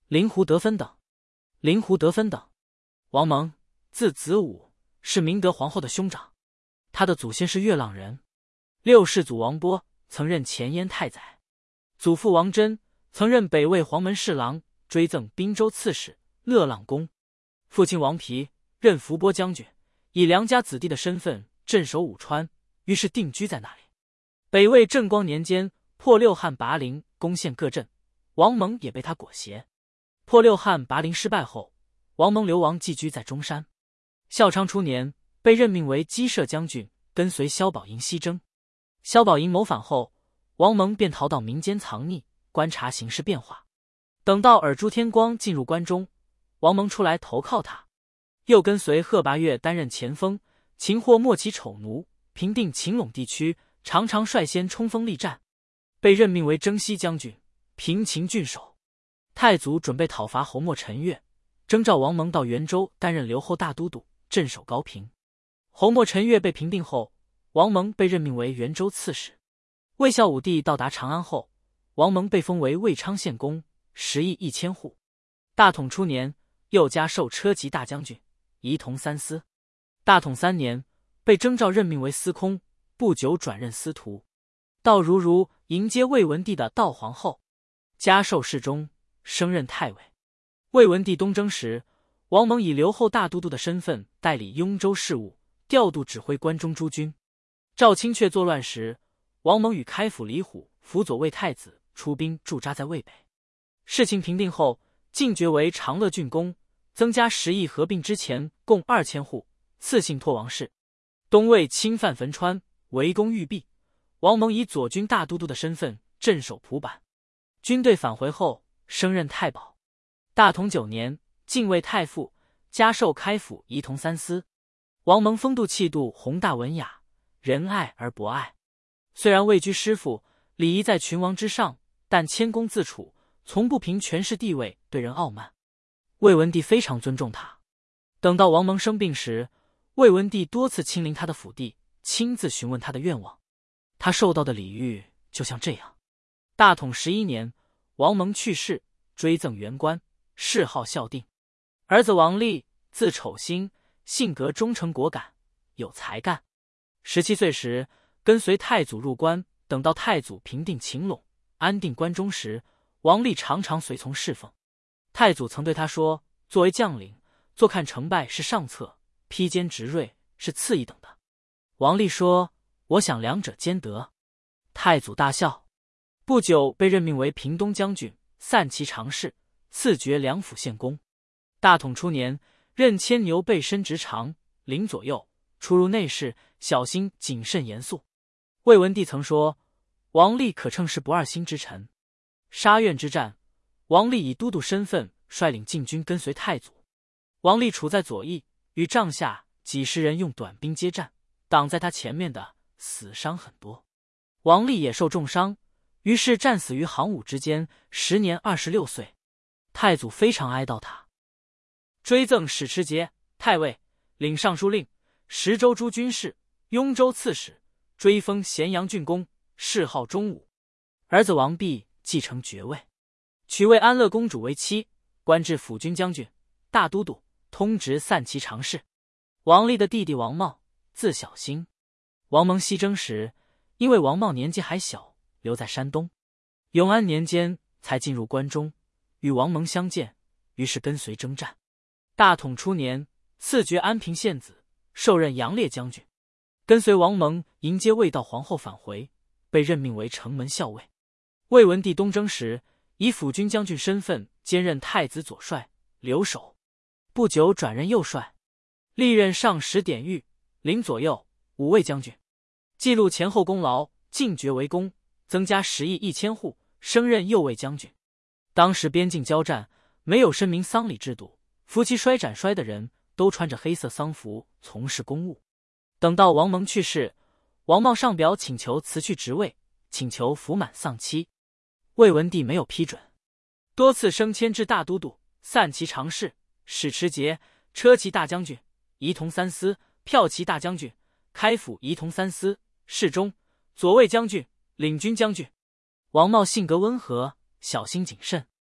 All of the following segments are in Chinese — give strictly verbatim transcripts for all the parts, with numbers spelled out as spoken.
灵狐得分等。灵狐得分等。王蒙，字子午，是明德皇后的兄长，他的祖先是月浪人。六世祖王波曾任前燕太宰，祖父王真曾任北魏黄门侍郎，追赠滨州刺史、乐浪公。父亲王丕任伏波将军，以良家子弟的身份镇守武川，于是定居在那里。北魏正光年间，破六汉拔陵，攻陷各镇，王蒙也被他裹挟。破六汉拔陵失败后，王蒙流亡寄居在中山。孝昌初年，被任命为鸡舍将军，跟随萧宝寅西征。萧宝寅谋反后，王蒙便逃到民间藏匿，观察形势变化。等到尔朱天光进入关中，王蒙出来投靠他，又跟随贺拔岳担任前锋，擒获莫骑丑奴，平定秦陇地区，常常率先冲锋力战，被任命为征西将军，平秦郡守。太祖准备讨伐侯莫陈岳，征召王蒙到元州担任留后大都督，镇守高平。侯莫陈岳被平定后，王蒙被任命为元州刺史。魏孝武帝到达长安后，王蒙被封为魏昌县公，食邑一千户。大统初年，又加授车骑大将军，仪同三司。大统三年，被征召任命为司空，不久转任司徒。道如如迎接魏文帝的道皇后，加授侍中，升任太尉。魏文帝东征时，王蒙以留后大都督的身份代理雍州事务，调度指挥关中诸军。赵清阙作乱时，王蒙与开府李虎辅佐魏太子出兵驻扎在渭北。事情平定后，进爵为长乐郡公，增加十邑，合并之前共二千户，赐姓拓王氏。东魏侵犯汾川，围攻玉璧，王蒙以左军大都督的身份镇守蒲坂。军队返回后，升任太保。大统九年，进位太傅，加授开府仪同三司。王蒙风度气度宏大文雅，仁爱而博爱。虽然位居师傅，礼仪在群王之上，但谦恭自处，从不凭权势地位对人傲慢。魏文帝非常尊重他。等到王蒙生病时，魏文帝多次亲临他的府邸，亲自询问他的愿望。他受到的礼遇就像这样。大统十一年，王蒙去世，追赠元官，谥号孝定。儿子王立，字丑兴，性格忠诚果敢，有才干。十七岁时，跟随太祖入关，等到太祖平定秦陇，安定关中时，王立常常随从侍奉。太祖曾对他说，作为将领，坐看成败是上策，披坚执锐是次一等的。王立说，我想两者兼得。太祖大笑。不久被任命为平东将军、散骑常侍，赐爵梁府县公。大统初年，任牵牛背身执常，领左右，出入内侍，小心谨慎严肃。魏文帝曾说，王立可称是不二心之臣。沙苑之战，王立以都督身份率领禁军跟随太祖。王立处在左翼，与帐下几十人用短兵接战，挡在他前面的死伤很多。王立也受重伤，于是战死于行伍之间，时年二十六岁。太祖非常哀悼他，追赠史持节、太尉，领尚书令、十州诸军事、雍州刺史，追封咸阳郡公，谥号忠武。儿子王弼继承爵位，娶魏安乐公主为妻，官至辅军将军、大都督，通直散骑常侍。王立的弟弟王茂，字小兴。王蒙西征时，因为王茂年纪还小，留在山东。永安年间才进入关中，与王蒙相见，于是跟随征战。大统初年，赐爵安平县子，授任杨烈将军，跟随王蒙迎接魏悼皇后返回，被任命为城门校尉。魏文帝东征时，以辅军将军身份兼任太子左帅、留守，不久转任右帅，历任上使典狱，领左右、五位将军，记录前后功劳，进爵为公，增加十邑一千户，升任右卫将军。当时边境交战，没有申明丧礼制度，夫妻摔斩摔的人都穿着黑色丧服从事公务。等到王蒙去世，王茂上表请求辞去职位，请求服满丧期。魏文帝没有批准，多次升迁至大都督、散骑常侍、史持节、车骑大将军、仪同三司、骠骑大将军、开府仪同三司、侍中、左卫将军、领军将军。王茂性格温和，小心谨慎。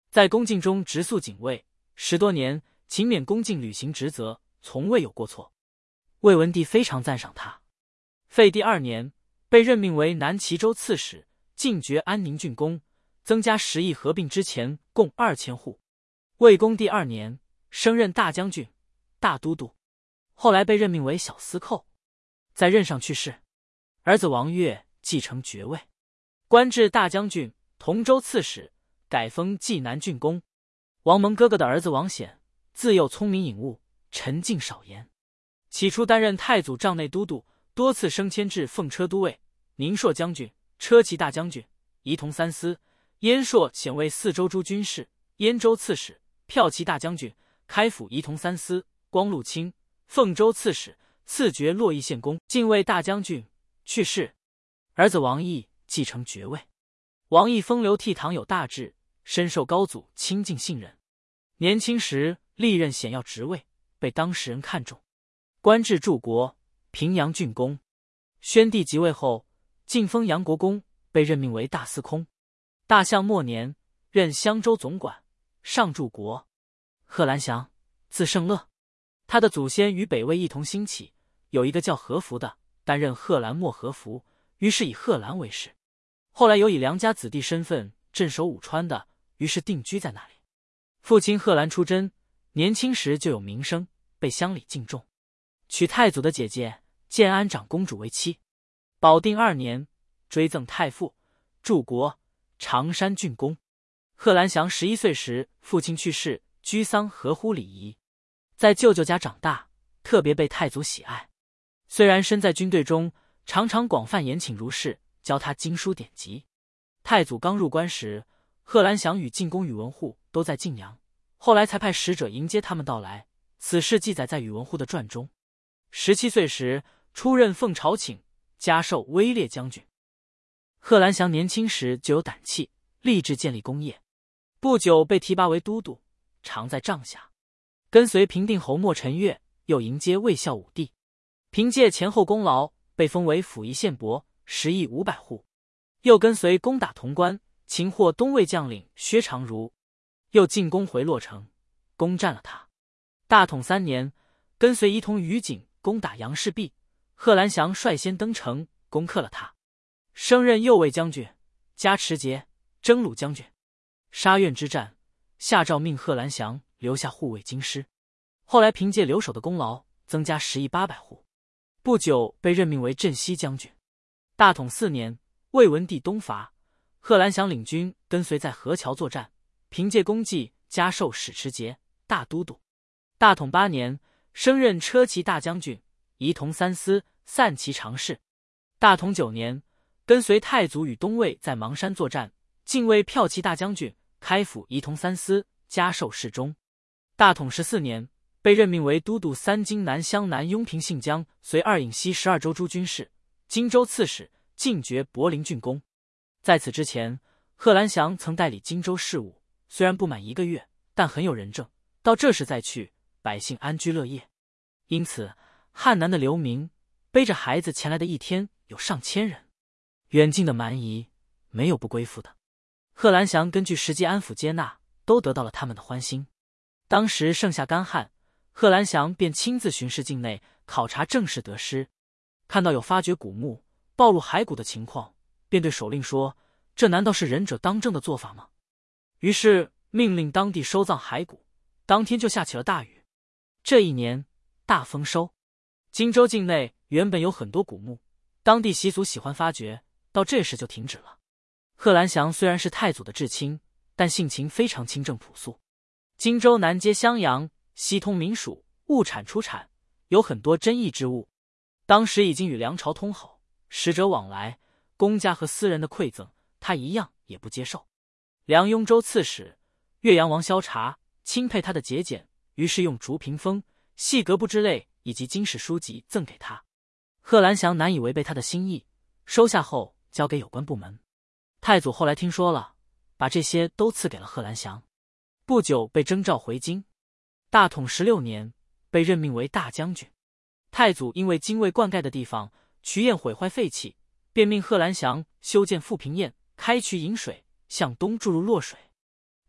在宫禁中直宿警卫十多年，勤勉恭敬履行职责，从未有过错。魏文帝非常赞赏他。废帝二年，被任命为南齐州刺史，进爵安宁郡公，增加十邑合并之前共二千户。魏恭帝二年，升任大将军、大都督，后来被任命为小司寇，在任上去世。儿子王悦继承爵位，官至大将军、同州刺史，改封济南郡公。王蒙哥哥的儿子王显，自幼聪明颖悟，沉静少言。起初担任太祖帐内都督，多次升迁至奉车都尉、宁朔将军、车骑大将军、仪同三司。燕朔显为四州诸军事、燕州刺史、骠骑大将军，开府仪同三司，光禄卿，凤州刺史，赐爵洛邑县公、禁卫大将军。去世，儿子王毅继承爵位。王毅风流倜傥，有大志，深受高祖亲近信任。年轻时历任显要职位，被当时人看重，官至柱国、平阳郡公。宣帝即位后，晋封阳国公，被任命为大司空。大象末年，任襄州总管、上柱国。贺兰祥，字圣乐，他的祖先与北魏一同兴起，有一个叫何福的，担任贺兰莫和福，于是以贺兰为氏。后来有以良家子弟身份镇守武川的，于是定居在那里。父亲贺兰出贞，年轻时就有名声，被乡里敬重，娶太祖的姐姐建安长公主为妻。保定二年，追赠太傅、柱国、常山郡公。贺兰祥十一岁时，父亲去世，居丧合乎礼仪，在舅舅家长大，特别被太祖喜爱。虽然身在军队中，常常广泛延请如是，教他经书典籍。太祖刚入关时，贺兰祥与晋公宇文护都在晋阳，后来才派使者迎接他们到来。此事记载在宇文护的传中。十七岁时，出任奉朝请，加授威烈将军。贺兰祥年轻时就有胆气，立志建立功业，不久被提拔为都督，常在帐下，跟随平定侯莫陈岳，又迎接魏孝武帝。凭借前后功劳，被封为辅夷县伯，十邑五百户。又跟随攻打潼关，擒获东魏将领薛长儒，又进攻回洛城，攻占了他。大统三年，跟随仪同于景攻打杨氏璧，贺兰祥率先登城，攻克了他，升任右卫将军、加持节、征虏将军。沙苑之战，下诏命贺兰祥留下护卫京师。后来凭借留守的功劳，增加十邑八百户。不久被任命为镇西将军。大统四年，魏文帝东伐，贺兰祥领军跟随在河桥作战，凭借功绩加授使持节、大都督。大统八年，升任车骑大将军、仪同三司、散骑常侍。大统九年，跟随太祖与东魏在邙山作战，进位骠骑大将军，开府仪同三司，加授侍中。大统十四年，被任命为都督三京南乡南雍平信江，随二尹西十二州诸军事、荆州刺史，进爵柏林郡公。在此之前，贺兰祥曾代理荆州事务，虽然不满一个月，但很有人证。到这时再去，百姓安居乐业。因此，汉南的流民背着孩子前来的一天有上千人。远近的蛮夷没有不归附的，贺兰祥根据实际安抚接纳，都得到了他们的欢心。当时盛夏干旱，贺兰祥便亲自巡视境内，考察政事得失，看到有发掘古墓、暴露骸骨的情况，便对首令说：“这难道是仁者当政的做法吗？”于是命令当地收葬骸骨，当天就下起了大雨。这一年大丰收。荆州境内原本有很多古墓，当地习俗喜欢发掘，到这时就停止了。贺兰祥虽然是太祖的至亲，但性情非常清正朴素。荆州南接襄阳，西通民属，物产出产，有很多珍异之物。当时已经与梁朝通好，使者往来，公家和私人的馈赠，他一样也不接受。梁雍州刺史、岳阳王萧察钦佩他的节俭，于是用竹屏风、细格布之类以及经史书籍赠给他。贺兰祥难以违背他的心意，收下后交给有关部门。太祖后来听说了，把这些都赐给了贺兰祥。不久被征召回京。大统十六年，被任命为大将军。太祖因为精卫灌溉的地方渠堰毁坏废弃，便命贺兰祥修建富平堰，开渠引水，向东注入洛水。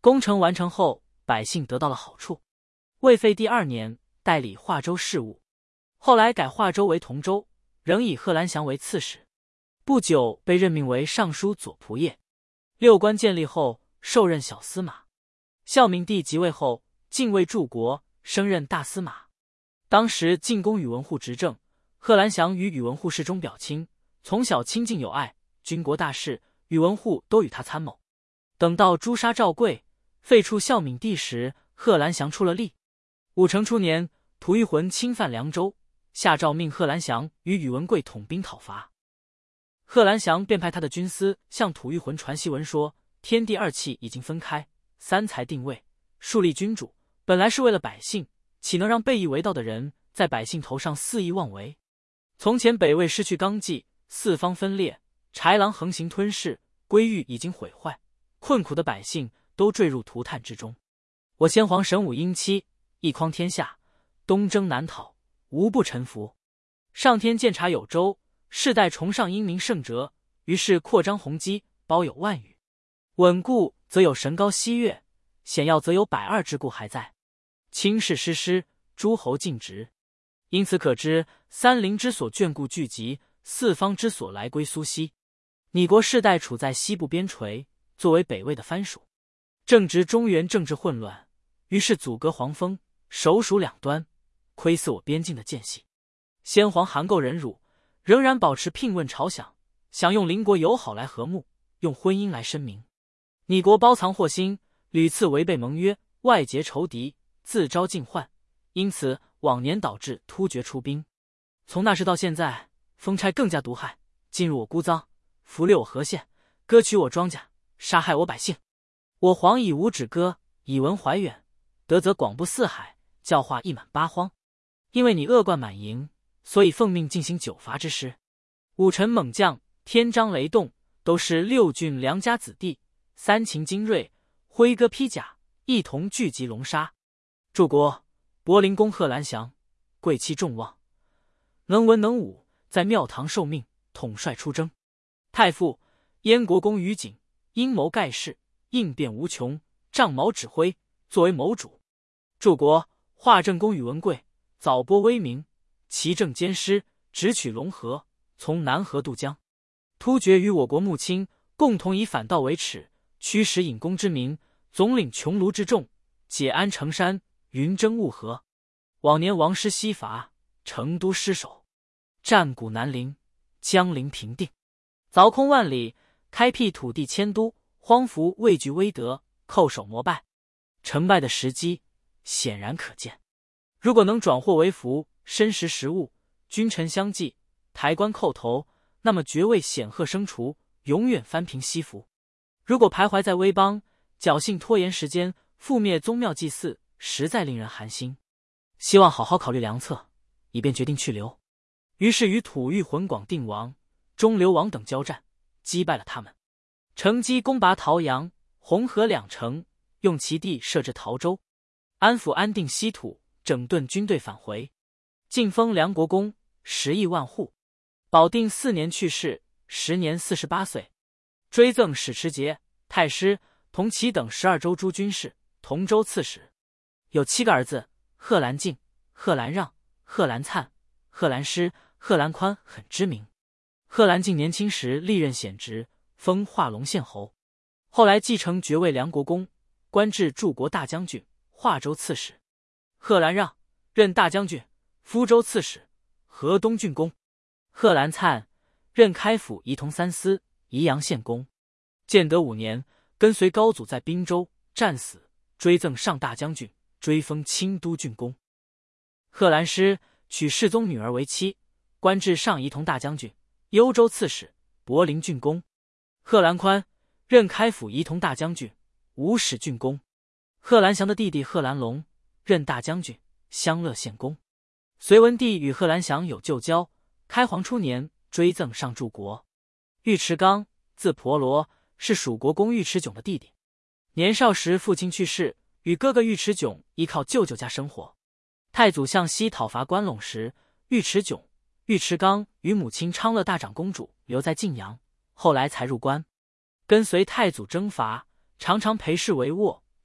工程完成后，百姓得到了好处。魏废第二年，代理华州事务，后来改华州为同州，仍以贺兰祥为刺史。不久被任命为尚书左仆射。六官建立后，受任小司马。孝敏帝即位后，进位柱国，升任大司马。当时进宫宇文护执政，贺兰祥与宇文护事中表亲，从小亲近友爱，军国大事宇文护都与他参谋。等到诛杀赵贵，废黜孝敏帝时，贺兰祥出了力。武成初年，吐谷浑侵犯凉州，下诏命贺兰祥与宇文贵统兵讨伐。贺兰祥便派他的军司向吐谷浑传檄文说，天地二气已经分开，三才定位，树立君主，本来是为了百姓，岂能让背义为盗的人在百姓头上肆意妄为？从前北魏失去纲纪，四方分裂，豺狼横行吞噬，归域已经毁坏，困苦的百姓都坠入涂炭之中。我先皇神武英期，一匡天下，东征南讨，无不臣服。上天鉴察有周，世代崇尚英明圣哲，于是扩张宏基，包有万余。稳固则有神高西岳，险要则有百二之故还在。轻视失失，诸侯尽职。因此可知，三陵之所眷顾聚集，四方之所来归苏西。你国世代处在西部边陲，作为北魏的藩属，正值中原政治混乱，于是阻隔黄蜂，首属两端，窥伺我边境的间隙。先皇含垢忍辱，仍然保持聘问朝饷，想用邻国友好来和睦，用婚姻来申明。你国包藏祸心，屡次违背盟约，外结仇敌，自招禁患，因此往年导致突厥出兵。从那时到现在，封差更加毒害，进入我姑臧，俘掠我河县，割取我庄稼，杀害我百姓。我皇以无止歌，以文怀远，德则广布四海，教化溢满八荒。因为你恶贯满盈，所以奉命进行九伐之师。武臣猛将，天张雷动，都是六郡良家子弟，三秦精锐，挥戈披甲，一同聚集龙沙。柱国柏林公贺兰祥，贵戚众望，能文能武，在庙堂受命，统帅出征。太傅燕国公于景，阴谋盖世，应变无穷，仗矛指挥，作为谋主。柱国华正公宇文贵，早播威名，其政兼施，直取龙河，从南河渡江。突厥与我国穆亲，共同以反道为耻，驱使引弓之民，总领穷庐之众，解安成山，云蒸雾和。往年王师西伐，成都失守，战鼓南临，江陵平定，凿空万里，开辟土地迁都，荒服畏惧威德，叩首膜拜。成败的时机显然可见。如果能转祸为福，申时食物，君臣相济，抬棺叩头，那么爵位显赫升除，永远翻平西服。如果徘徊在威邦，侥幸拖延时间，覆灭宗庙祭祀，实在令人寒心。希望好好考虑良策，以便决定去留。于是与吐谷浑、广定王、中流王等交战，击败了他们，乘机攻拔陶阳、红河两城，用其地设置陶州，安抚安定西土，整顿军队返回。晋封梁国公，十亿万户。保定四年去世，时年四十八岁。追赠史持节、太师、同齐等十二州诸军事、同州刺史。有七个儿子：贺兰敬、贺兰让、贺兰灿、贺兰师、贺兰宽很知名。贺兰敬年轻时历任显职，封化龙县侯，后来继承爵位梁国公，官至柱国大将军、化州刺史。贺兰让任大将军、福州刺史、河东郡公。贺兰灿任开府仪同三司、宜阳县公。建德五年，跟随高祖在滨州战死，追赠上大将军，追封清都郡公。贺兰师娶世宗女儿为妻，官至上仪同大将军、幽州刺史、柏林郡公。贺兰宽任开府仪同大将军、武使郡公。贺兰祥的弟弟贺兰龙任大将军、襄乐县公。隋文帝与贺兰祥有旧交，开皇初年追赠上柱国。尉迟纲字婆罗，是蜀国公尉迟迥的弟弟。年少时父亲去世，与哥哥尉迟迥依靠舅舅家生活。太祖向西讨伐关陇时，尉迟迥、尉迟纲与母亲昌乐大长公主留在晋阳，后来才入关。跟随太祖征伐，常常陪侍帷幄，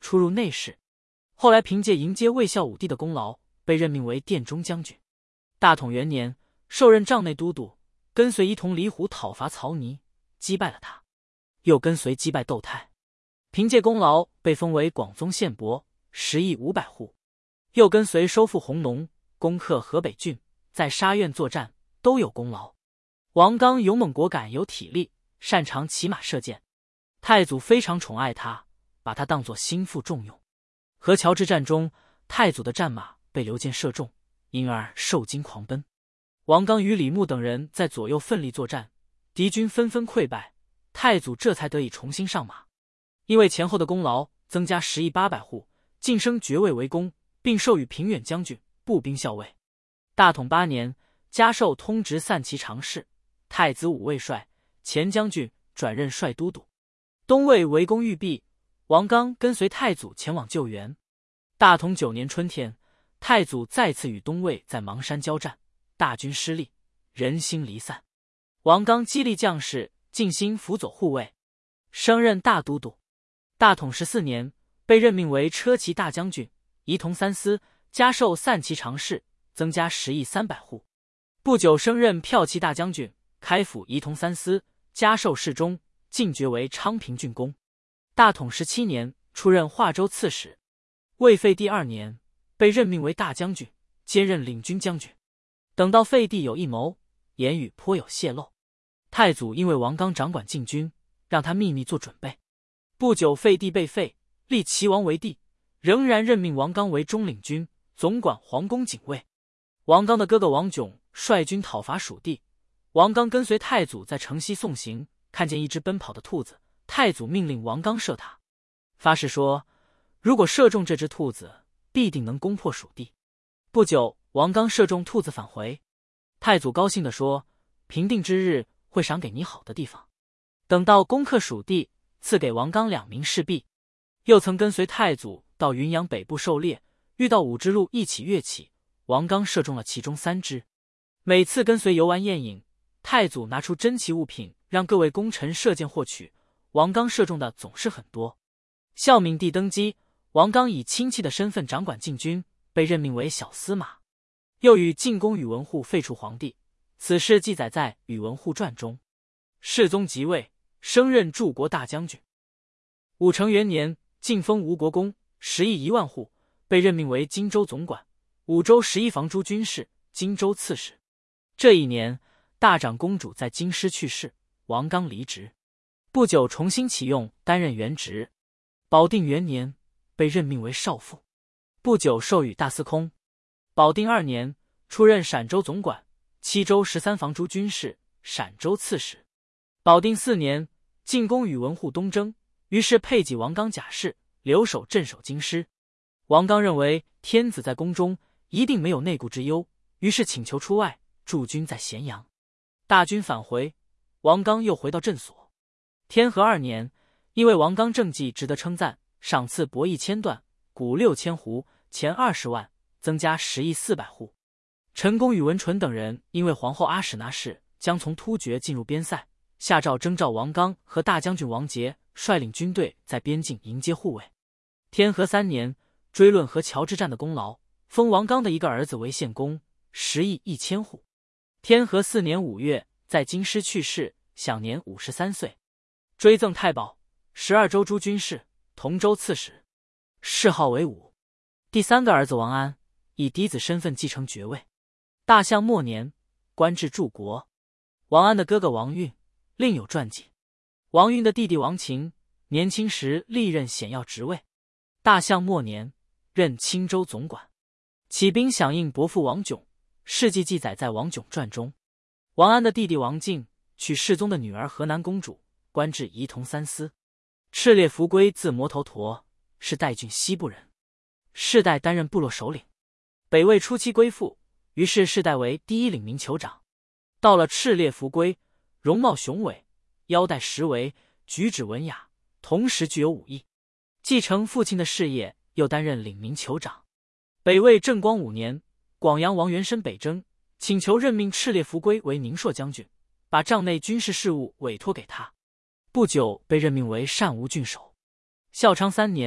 出入内侍。后来凭借迎接魏孝武帝的功劳，被任命为殿中将军。大统元年，受任帐内都督，跟随仪同李虎讨伐曹泥，击败了他，又跟随击败窦泰，凭借功劳被封为广宗县伯，十亿五百户。又跟随收复弘农，攻克河北郡，在沙苑作战，都有功劳。王刚勇猛果敢，有体力，擅长骑马射箭。太祖非常宠爱他，把他当作心腹重用。河桥之战中，太祖的战马被刘建射中，因而受惊狂奔。王刚与李牧等人在左右奋力作战，敌军纷纷溃败，太祖这才得以重新上马。因为前后的功劳，增加十亿八百户，晋升爵位为公，并授予平远将军、步兵校尉。大统八年，加授通直散骑常侍，太子武卫帅、前将军，转任帅都督。东魏围攻玉璧，王刚跟随太祖前往救援。大统九年春天，太祖再次与东魏在邙山交战，大军失利，人心离散。王刚激励将士，尽心辅佐护卫，升任大都督。大统十四年，被任命为车骑大将军，仪同三司，加授散骑常侍，增加十亿三百户。不久升任骠骑大将军，开府仪同三司，加授侍中，进爵为昌平郡公。大统十七年，出任华州刺史。魏废帝二年，被任命为大将军，兼任领军将军。等到废帝有一谋，言语颇有泄露。太祖因为王刚掌管禁军，让他秘密做准备。不久废帝被废，立齐王为帝，仍然任命王刚为中领军，总管皇宫警卫。王刚的哥哥王炯率军讨伐蜀地，王刚跟随太祖在城西送行，看见一只奔跑的兔子，太祖命令王刚射它，发誓说如果射中这只兔子，必定能攻破蜀地。不久，王刚射中兔子返回，太祖高兴地说，平定之日会赏给你好的地方。等到攻克蜀地，赐给王刚两名侍婢。又曾跟随太祖到云阳北部狩猎，遇到五只鹿一起跃起，王刚射中了其中三只。每次跟随游玩宴饮，太祖拿出珍奇物品让各位功臣射箭获取，王刚射中的总是很多。孝敏帝登基，王刚以亲戚的身份掌管禁军，被任命为小司马。又与进宫宇文护废除皇帝，此事记载在《宇文护传》中。世宗即位，升任柱国大将军。武成元年，晋封吴国公，十亿一万户，被任命为荆州总管、武州十一防诸军事、荆州刺史。这一年，大长公主在京师去世，王刚离职，不久重新启用，担任原职。保定元年，被任命为少傅，不久授予大司空。保定二年，出任陕州总管、七州十三防诸军事、陕州刺史。保定四年，进攻宇文护东征，于是配给王刚甲士，留守镇守京师。王刚认为天子在宫中一定没有内顾之忧，于是请求出外驻军在咸阳。大军返回，王刚又回到镇所。天和二年，因为王刚政绩值得称赞，赏赐帛一千段，谷六千斛，钱二十万，增加十亿四百户。陈宫宇文纯等人因为皇后阿史那氏将从突厥进入边塞，下诏征召王刚和大将军王杰率领军队在边境迎接护卫。天和三年，追论河桥之战的功劳，封王刚的一个儿子为献公，十亿一千户。天和四年五月，在京师去世，享年五十三岁。追赠太保、十二州诸军事、同州刺史，谥号为武。第三个儿子王安以嫡子身份继承爵位。大象末年，官至柱国。王安的哥哥王运另有传记。王运的弟弟王秦年轻时历任显要职位。大象末年，任青州总管，起兵响应伯父王炯，事迹记载在王炯传中。王安的弟弟王进娶世宗的女儿河南公主，官至仪同三司。赤烈福归字摩头陀，是代郡西部人，世代担任部落首领。北魏初期归附，于是世代为第一领民酋长。到了赤烈福归，容貌雄伟，腰带实为，举止文雅，同时具有武艺。继承父亲的事业，又担任领民酋长。北魏正光五年，广阳王元申北征，请求任命赤烈福归为宁朔将军，把帐内军事事务委托给他。不久被任命为单吴郡守。孝昌三年，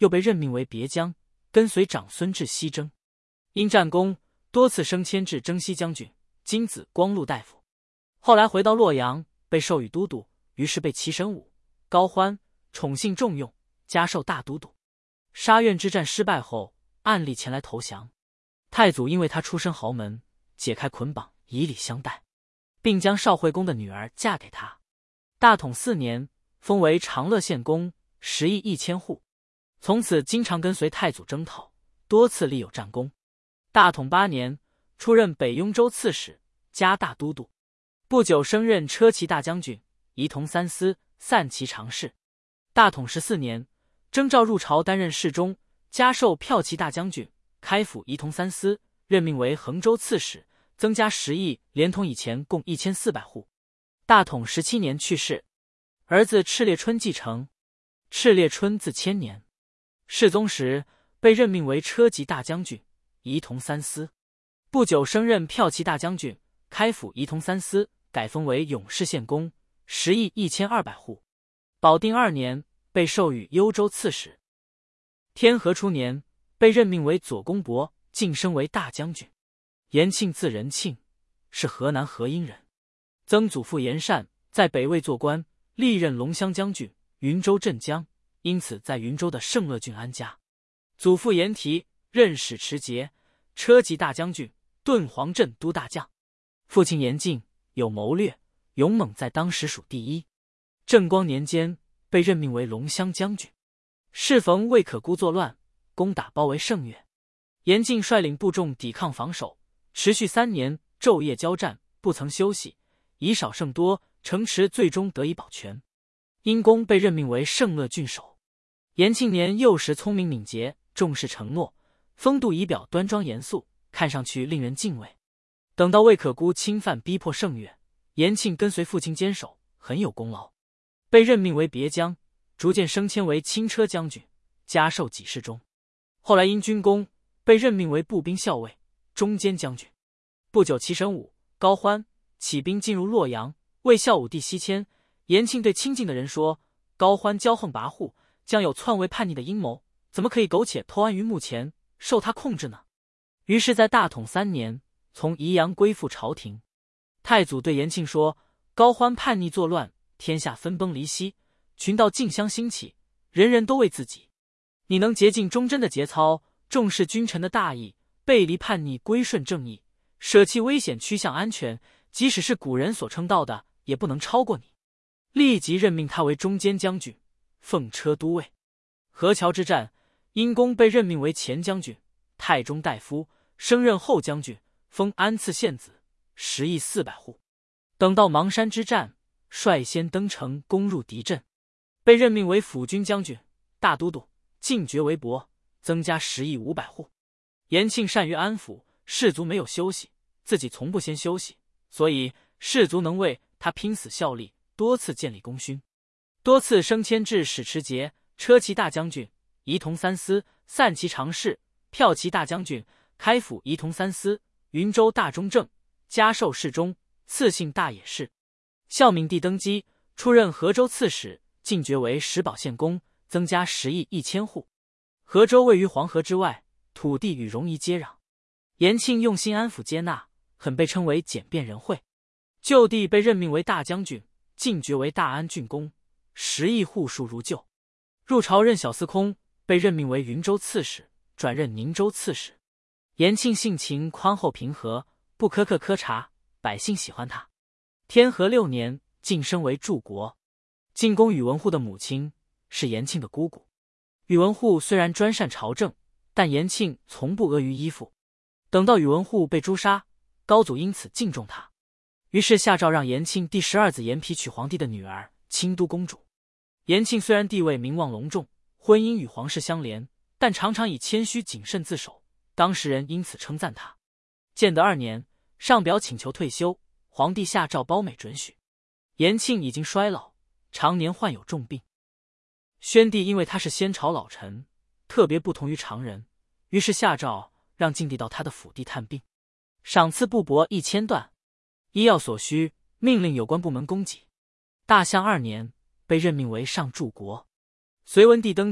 又被任命为别将，跟随长孙至西征。因战功，多次升迁至征西将军、金子光禄大夫。后来回到洛阳，被授予都督，于是被齐神武、高欢宠信重用，加授大都督。沙苑之战失败后，暗例前来投降。太祖因为他出身豪门，解开捆绑，以礼相待，并将邵惠公的女儿嫁给他。大统四年，封为长乐县公，食邑一千户。从此经常跟随太祖征讨，多次立有战功。大统八年，出任北雍州刺史，加大都督。不久升任车骑大将军、仪同三司、散骑常侍。大统十四年，征召入朝担任侍中，加授骠骑大将军，开府仪同三司，任命为衡州刺史，增加十邑，连同以前共一千四百户。大统十七年去世，儿子赤烈春继承。赤烈春字千年，世宗时被任命为车骑大将军、仪同三司。不久升任骠骑大将军，开府仪同三司，改封为永世县公，十邑一千二百户。保定二年，被授予幽州刺史。天和初年，被任命为左公伯，晋升为大将军。延庆字仁庆，是河南河阴人。曾祖父延善在北魏做官，历任龙骧将军、云州镇将，因此在云州的圣乐郡安家。祖父延提任使持节、车骑大将军、敦煌镇都大将。父亲延敬有谋略，勇猛，在当时属第一。正光年间，被任命为龙骧将军。适逢魏可孤作乱，攻打包围圣岳，延敬率领部众抵抗防守，持续三年，昼夜交战，不曾休息，以少胜多，城池最终得以保全。因功被任命为圣乐郡守。延庆年幼时聪明敏捷，重视承诺，风度仪表端庄严肃，看上去令人敬畏。等到魏可孤侵犯逼迫圣岳，延庆跟随父亲坚守，很有功劳，被任命为别将，逐渐升迁为轻车将军，加授给事中。后来因军功，被任命为步兵校尉、中监将军。不久齐神武、高欢起兵进入洛阳，为孝武帝西迁。延庆对亲近的人说，高欢骄横跋扈，将有篡位叛逆的阴谋，怎么可以苟且偷安于幕前，受他控制呢？于是在大统三年，从宜阳归附朝廷。太祖对延庆说，高欢叛逆作乱，天下分崩离析，群盗竞相兴起，人人都为自己。你能竭尽忠贞的节操，重视君臣的大义，背离叛逆，归顺正义，舍弃危险，趋向安全，即使是古人所称道的，也不能超过你。立即任命他为中监将军，奉车都尉。河桥之战，因功被任命为前将军、太中大夫，升任后将军，封安次县子，十邑四百户。等到邙山之战，率先登城攻入敌阵，被任命为辅军将军、大都督，进爵为伯，增加十邑五百户。延庆善于安抚士卒，没有休息，自己从不先休息，所以士卒能为他拼死效力，多次建立功勋，多次升迁至使持节、车骑大将军、仪同三司、散骑常侍、骠骑大将军，开府仪同三司、云州大中正，加授侍中，赐姓大野氏。孝敏帝登基，出任河州刺史，进爵为石宝县公，增加十邑一千户。河州位于黄河之外，土地与戎夷接壤。延庆用心安抚接纳，很被称为简便仁惠。旧帝被任命为大将军，进爵为大安郡公，十邑户数如旧。入朝任小司空，被任命为云州刺史，转任宁州刺史。延庆性情宽厚平和，不苛刻苛察，百姓喜欢他。天和六年，晋升为柱国。进宫宇文护的母亲是延庆的姑姑。宇文护虽然专擅朝政，但延庆从不阿谀依附。等到宇文护被诛杀，高祖因此敬重他，于是下诏让延庆第十二子延丕娶皇帝的女儿清都公主。延庆虽然地位名望隆重，婚姻与皇室相连，但常常以谦虚谨慎自守，当时人因此称赞他。建德二年，上表请求退休，皇帝下诏褒美准许。延庆已经衰老，常年患有重病。宣帝因为他是先朝老臣，特别不同于常人，于是下诏让晋帝到他的府邸探病，赏赐布帛一千段，医药所需，命令有关部门供给。大象二年，被任命为上柱国。隋文帝登基，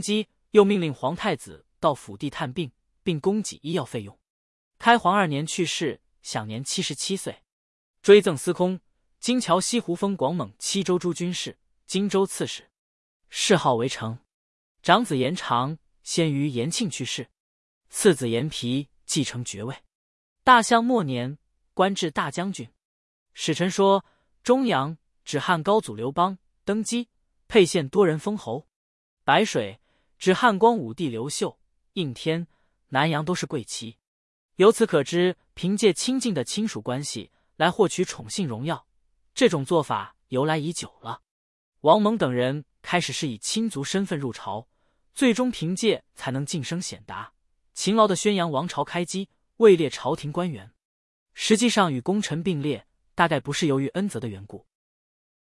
又命令皇太子到府地探病，并供给医药费用。开皇二年去世，享年七十七岁。追赠司空、金桥西湖封广蒙七州诸军事、荆州刺史，谥号为成。长子延长先于延庆去世，次子延皮继承爵位。大相末年，官至大将军。史臣说，中阳指汉高祖刘邦登基，沛县多人封侯。白水指汉光武帝刘秀、应天、南阳都是贵戚。由此可知，凭借亲近的亲属关系来获取宠幸荣耀，这种做法由来已久了。王蒙等人开始是以亲族身份入朝，最终凭借才能晋升显达，勤劳地宣扬王朝开基，位列朝廷官员。实际上与功臣并列，大概不是由于恩泽的缘故，